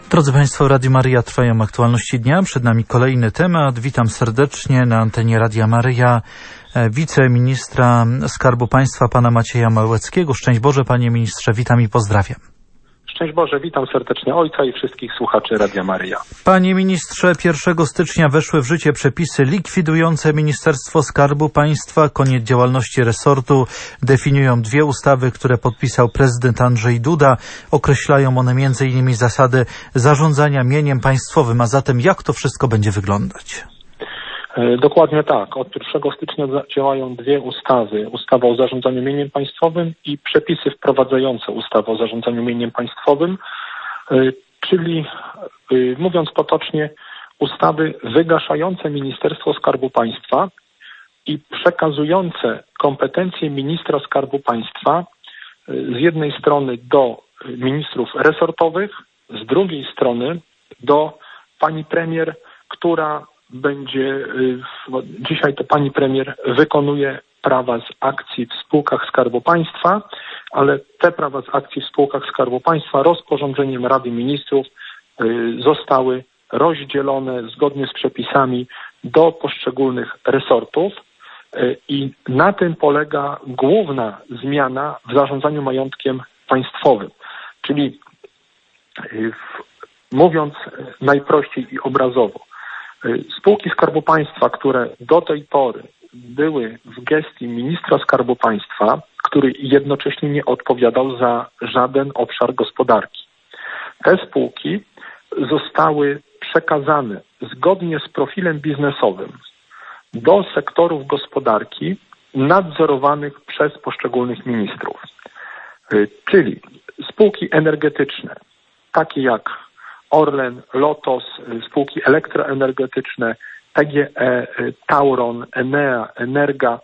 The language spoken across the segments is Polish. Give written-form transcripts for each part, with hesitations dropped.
Drodzy Państwo, Radio Maryja, trwają aktualności dnia. Przed nami kolejny temat. Witam serdecznie na antenie Radia Maryja wiceministra Skarbu Państwa, pana Macieja Małeckiego. Szczęść Boże, panie ministrze, witam i pozdrawiam. Szczęść Boże, witam serdecznie ojca i wszystkich słuchaczy Radia Maryja. Panie ministrze, 1 stycznia weszły w życie przepisy likwidujące Ministerstwo Skarbu Państwa. Koniec działalności resortu definiują dwie ustawy, które podpisał prezydent Andrzej Duda. Określają one m.in. zasady zarządzania mieniem państwowym. A zatem jak to wszystko będzie wyglądać? Dokładnie tak. Od 1 stycznia działają dwie ustawy. Ustawa o zarządzaniu mieniem państwowym i przepisy wprowadzające ustawę o zarządzaniu mieniem państwowym, czyli mówiąc potocznie, ustawy wygaszające Ministerstwo Skarbu Państwa i przekazujące kompetencje ministra Skarbu Państwa z jednej strony do ministrów resortowych, z drugiej strony do pani premier, która dzisiaj to pani premier wykonuje prawa z akcji w spółkach Skarbu Państwa, ale te prawa z akcji w spółkach Skarbu Państwa rozporządzeniem Rady Ministrów zostały rozdzielone zgodnie z przepisami do poszczególnych resortów i na tym polega główna zmiana w zarządzaniu majątkiem państwowym. Czyli mówiąc najprościej i obrazowo, spółki Skarbu Państwa, które do tej pory były w gestii ministra Skarbu Państwa, który jednocześnie nie odpowiadał za żaden obszar gospodarki. Te spółki zostały przekazane zgodnie z profilem biznesowym do sektorów gospodarki nadzorowanych przez poszczególnych ministrów. Czyli spółki energetyczne, takie jak Orlen, Lotos, spółki elektroenergetyczne, PGE, Tauron, Enea, Energa.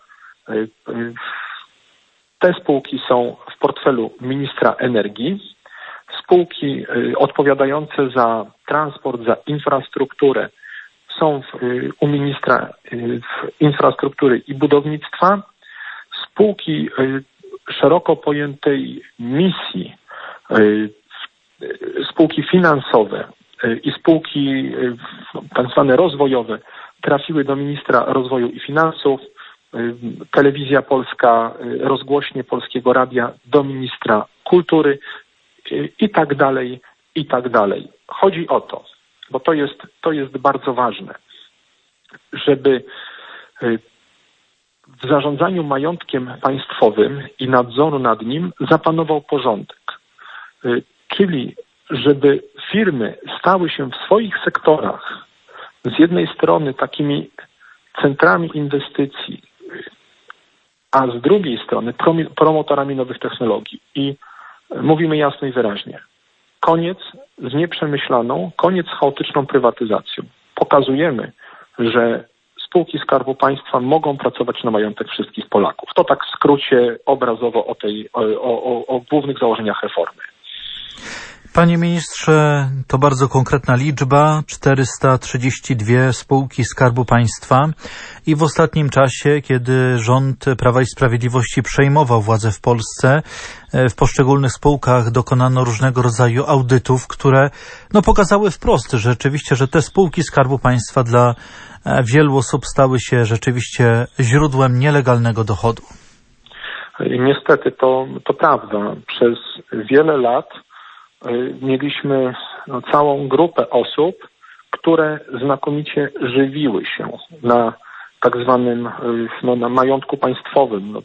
Te spółki są w portfelu ministra energii. Spółki odpowiadające za transport, za infrastrukturę są u ministra infrastruktury i budownictwa. Spółki szeroko pojętej misji, spółki finansowe i spółki tak zwane rozwojowe trafiły do ministra rozwoju i finansów, Telewizja Polska, rozgłośnie Polskiego Radia do ministra kultury i tak dalej, i tak dalej. Chodzi o to, bo to jest bardzo ważne, żeby w zarządzaniu majątkiem państwowym i nadzoru nad nim zapanował porządek. Czyli żeby firmy stały się w swoich sektorach z jednej strony takimi centrami inwestycji, a z drugiej strony promotorami nowych technologii. I mówimy jasno i wyraźnie, koniec z nieprzemyślaną, koniec z chaotyczną prywatyzacją. Pokazujemy, że spółki Skarbu Państwa mogą pracować na majątek wszystkich Polaków. To tak w skrócie obrazowo o głównych założeniach reformy. Panie ministrze, to bardzo konkretna liczba, 432 spółki Skarbu Państwa i w ostatnim czasie, kiedy rząd Prawa i Sprawiedliwości przejmował władzę w Polsce, w poszczególnych spółkach dokonano różnego rodzaju audytów, które pokazały wprost, że rzeczywiście, że te spółki Skarbu Państwa dla wielu osób stały się rzeczywiście źródłem nielegalnego dochodu. Niestety to prawda. Przez wiele lat mieliśmy całą grupę osób, które znakomicie żywiły się na tak zwanym na majątku państwowym.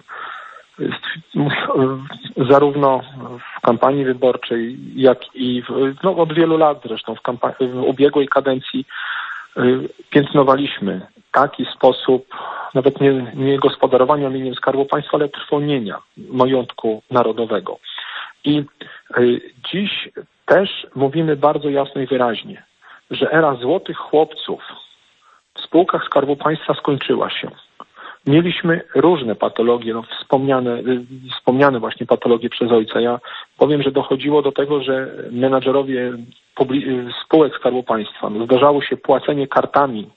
Zarówno w kampanii wyborczej, jak i od wielu lat zresztą w ubiegłej kadencji piętnowaliśmy taki sposób nawet nie gospodarowania mieniem Skarbu Państwa, ale trwonienia majątku narodowego. I dziś też mówimy bardzo jasno i wyraźnie, że era złotych chłopców w spółkach Skarbu Państwa skończyła się. Mieliśmy różne patologie, wspomniane właśnie patologie przez ojca. Ja powiem, że dochodziło do tego, że menadżerowie spółek Skarbu Państwa zdarzało się płacenie kartami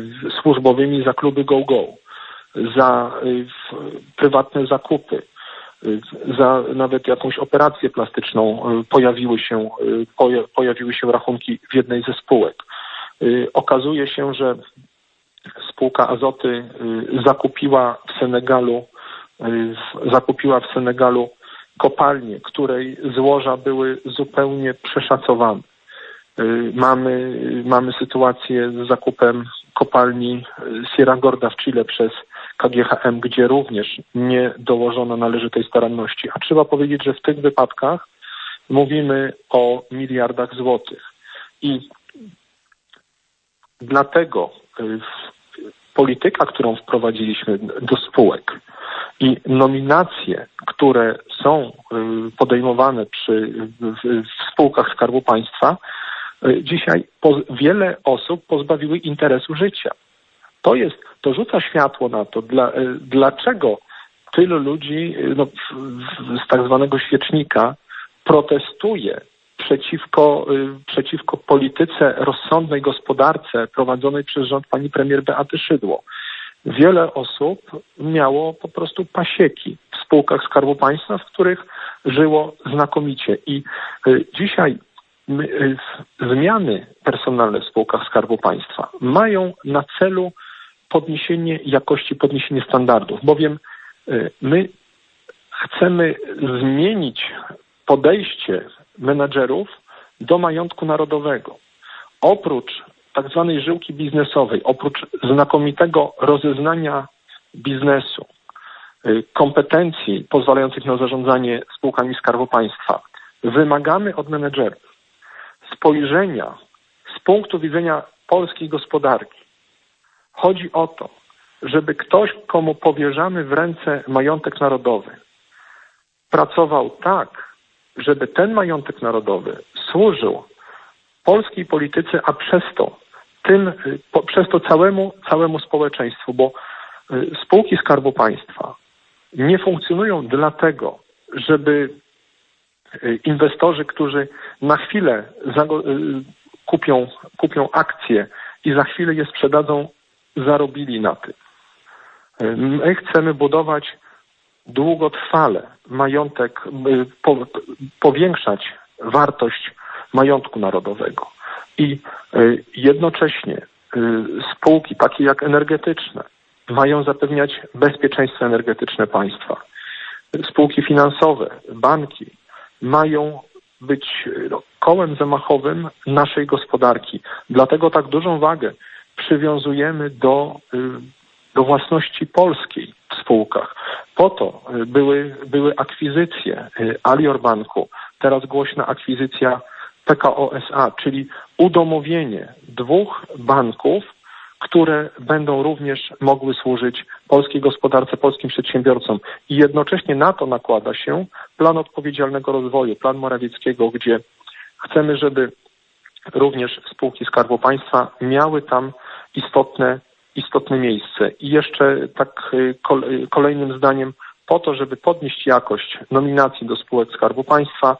służbowymi za kluby go-go, za prywatne zakupy. za nawet jakąś operację plastyczną pojawiły się rachunki w jednej ze spółek. Okazuje się, że spółka Azoty zakupiła w Senegalu kopalnię, której złoża były zupełnie przeszacowane. Mamy sytuację z zakupem kopalni Sierra Gorda w Chile przez KGHM, gdzie również nie dołożono należytej staranności. A trzeba powiedzieć, że w tych wypadkach mówimy o miliardach złotych. I dlatego polityka, którą wprowadziliśmy do spółek i nominacje, które są podejmowane w spółkach Skarbu Państwa, dzisiaj wiele osób pozbawiły interesu życia. To rzuca światło na to, dlaczego tylu ludzi z tak zwanego świecznika protestuje przeciwko polityce rozsądnej gospodarce prowadzonej przez rząd pani premier Beaty Szydło. Wiele osób miało po prostu pasieki w spółkach Skarbu Państwa, w których żyło znakomicie. I dzisiaj zmiany personalne w spółkach Skarbu Państwa mają na celu podniesienie jakości, podniesienie standardów, bowiem my chcemy zmienić podejście menadżerów do majątku narodowego. Oprócz tak zwanej żyłki biznesowej, oprócz znakomitego rozeznania biznesu, kompetencji pozwalających na zarządzanie spółkami Skarbu Państwa, wymagamy od menedżerów spojrzenia z punktu widzenia polskiej gospodarki. Chodzi o to, żeby ktoś, komu powierzamy w ręce majątek narodowy, pracował tak, żeby ten majątek narodowy służył polskiej polityce, a przez to całemu społeczeństwu, bo spółki Skarbu Państwa nie funkcjonują dlatego, żeby inwestorzy, którzy na chwilę kupią akcje i za chwilę je sprzedadzą, zarobili na tym. My chcemy budować długotrwale majątek, powiększać wartość majątku narodowego. I jednocześnie spółki takie jak energetyczne mają zapewniać bezpieczeństwo energetyczne państwa. Spółki finansowe, banki mają być kołem zamachowym naszej gospodarki. Dlatego tak dużą wagę przywiązujemy do własności polskiej w spółkach. Po to były akwizycje Alior Banku, teraz głośna akwizycja PKO SA, czyli udomowienie dwóch banków, które będą również mogły służyć polskiej gospodarce, polskim przedsiębiorcom. I jednocześnie na to nakłada się plan odpowiedzialnego rozwoju, plan Morawieckiego, gdzie chcemy, żeby również spółki Skarbu Państwa miały tam istotne miejsce. I jeszcze tak kolejnym zdaniem, po to, żeby podnieść jakość nominacji do spółek Skarbu Państwa,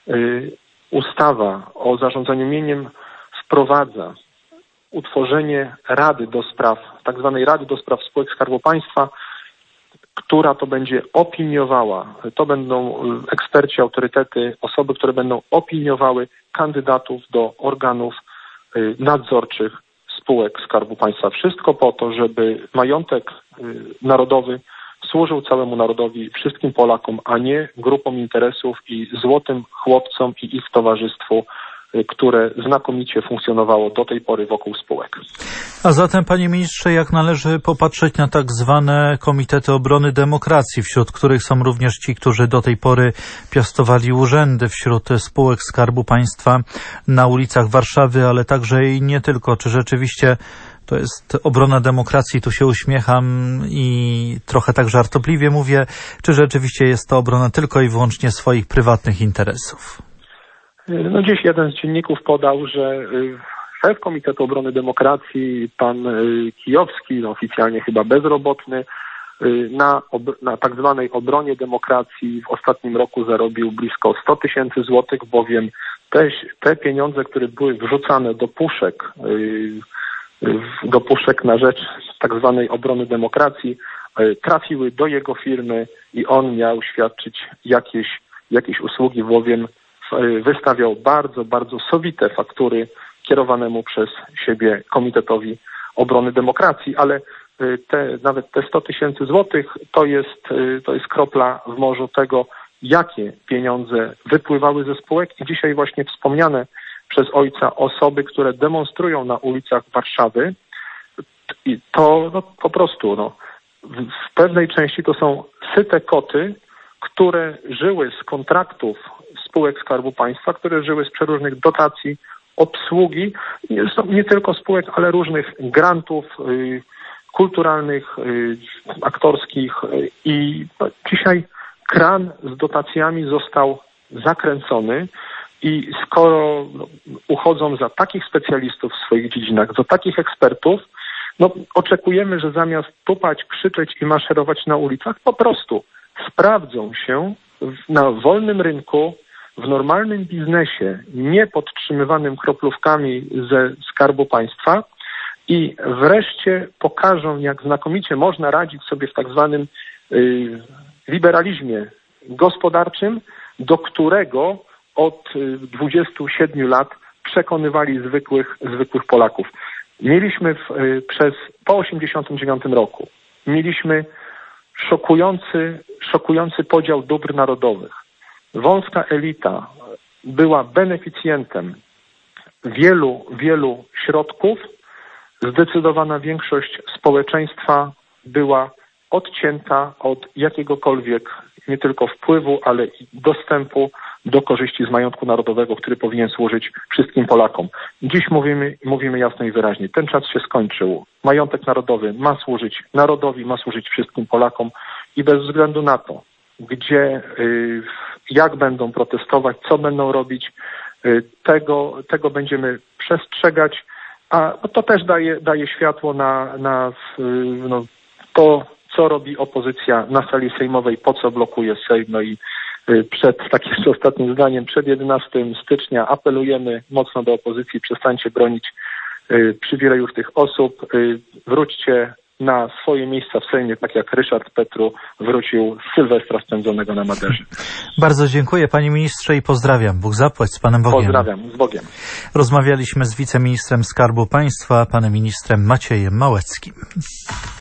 ustawa o zarządzaniu mieniem wprowadza utworzenie Rady do Spraw, tak zwanej Rady do Spraw Spółek Skarbu Państwa, która to będzie opiniowała, to będą eksperci, autorytety, osoby, które będą opiniowały kandydatów do organów nadzorczych spółek Skarbu Państwa. Wszystko po to, żeby majątek narodowy służył całemu narodowi, wszystkim Polakom, a nie grupom interesów i złotym chłopcom i ich towarzystwu, które znakomicie funkcjonowało do tej pory wokół spółek. A zatem, panie ministrze, jak należy popatrzeć na tak zwane Komitety Obrony Demokracji, wśród których są również ci, którzy do tej pory piastowali urzędy wśród spółek Skarbu Państwa na ulicach Warszawy, ale także i nie tylko. Czy rzeczywiście to jest obrona demokracji? Tu się uśmiecham i trochę tak żartobliwie mówię. Czy rzeczywiście jest to obrona tylko i wyłącznie swoich prywatnych interesów? Dziś jeden z dzienników podał, że szef Komitetu Obrony Demokracji, pan Kijowski, oficjalnie chyba bezrobotny, na tak zwanej obronie demokracji w ostatnim roku zarobił blisko 100 000 złotych, bowiem te pieniądze, które były wrzucane do puszek na rzecz tak zwanej obrony demokracji, trafiły do jego firmy i on miał świadczyć jakieś usługi, bowiem wystawiał bardzo, bardzo sowite faktury kierowanemu przez siebie Komitetowi Obrony Demokracji, ale nawet te 100 000 złotych to jest kropla w morzu tego, jakie pieniądze wypływały ze spółek i dzisiaj właśnie wspomniane przez ojca osoby, które demonstrują na ulicach Warszawy, i to po prostu w pewnej części to są syte koty, które żyły z kontraktów spółek Skarbu Państwa, które żyły z przeróżnych dotacji, obsługi, nie tylko spółek, ale różnych grantów kulturalnych, aktorskich i dzisiaj kran z dotacjami został zakręcony i skoro uchodzą za takich specjalistów w swoich dziedzinach, za takich ekspertów, oczekujemy, że zamiast tupać, krzyczeć i maszerować na ulicach, po prostu sprawdzą się na wolnym rynku, w normalnym biznesie, nie podtrzymywanym kroplówkami ze Skarbu Państwa i wreszcie pokażą, jak znakomicie można radzić sobie w tak zwanym liberalizmie gospodarczym, do którego od 27 lat przekonywali zwykłych Polaków. Mieliśmy po 1989 roku, mieliśmy szokujący podział dóbr narodowych. Wąska elita była beneficjentem wielu środków. Zdecydowana większość społeczeństwa była odcięta od jakiegokolwiek nie tylko wpływu, ale i dostępu do korzyści z majątku narodowego, który powinien służyć wszystkim Polakom. Dziś mówimy jasno i wyraźnie. Ten czas się skończył. Majątek narodowy ma służyć narodowi, ma służyć wszystkim Polakom i bez względu na to, gdzie, jak będą protestować, co będą robić, tego będziemy przestrzegać, a to też daje światło na to, co robi opozycja na sali sejmowej, po co blokuje Sejm. I tak jeszcze ostatnim zdaniem, przed 11 stycznia apelujemy mocno do opozycji, przestańcie bronić przywilejów tych osób, wróćcie na swoje miejsca w Sejmie, tak jak Ryszard Petru wrócił z Sylwestra spędzonego na Maderze. Bardzo dziękuję, panie ministrze, i pozdrawiam. Bóg zapłać, z Panem Bogiem. Pozdrawiam, z Bogiem. Rozmawialiśmy z wiceministrem Skarbu Państwa, panem ministrem Maciejem Małeckim.